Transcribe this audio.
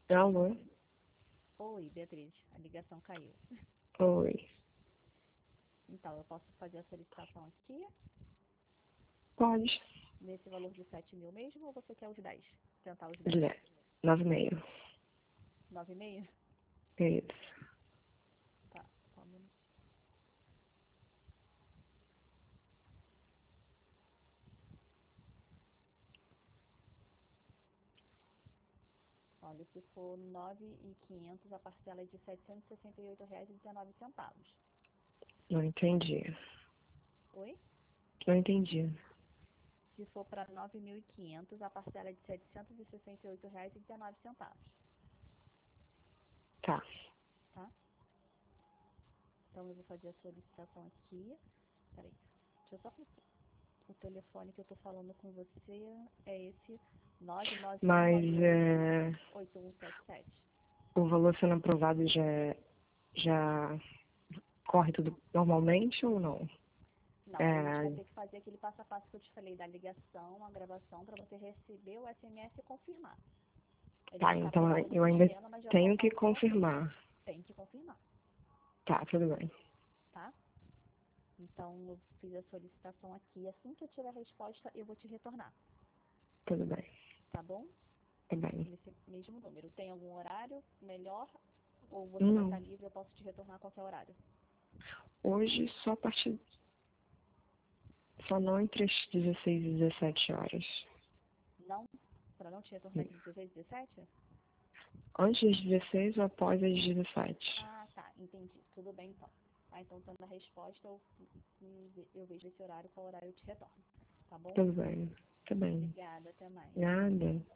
Alô? Oi, Beatriz, a ligação caiu. Oi. Então, eu posso fazer a solicitação aqui, Pode. nesse valor de 7 mil mesmo, ou você quer os 10? Tentar os 10? Ele 9,5. 9,5? Isso. Tá, só um minuto. Olha, se for 9.500, a parcela é de R$ 768,19. Não entendi. Oi? Não entendi. Se for para 9.500, a parcela é de R$ 768,19, Tá. tá? Então, eu vou fazer a solicitação aqui. Peraí, deixa eu só confirmar. O telefone que eu tô falando com você é esse Mas 99198-8177. o valor sendo aprovado já corre tudo normalmente ou não? Não, aí a gente vai É, ter que fazer aquele passo a passo que eu te falei da ligação, a gravação, para você receber o SMS e confirmar. Ele já tá, está então aprovado no eu ainda sistema, mas já tenho falta que só confirmar. tem que confirmar, Tá, tudo bem. tá? Então eu fiz a solicitação aqui. Assim que eu tiver a resposta, eu vou te retornar, Tudo bem. tá bom? Tá bem. Nesse mesmo número. Tem algum horário melhor? Ou você vai estar Não. livre, eu posso te retornar a qualquer horário? Hoje só a partir. Só não entre as 16 e 17 horas. Não? Para não te retornar entre 16 e 17? Antes das 16 ou após as 17? Ah, tá. Entendi. Tudo bem, então. Ah, então, tendo a resposta, eu vejo esse horário, qual horário eu te retorno. Tá bom? Tudo bem. Tudo bem. Obrigada. Até mais. Nada.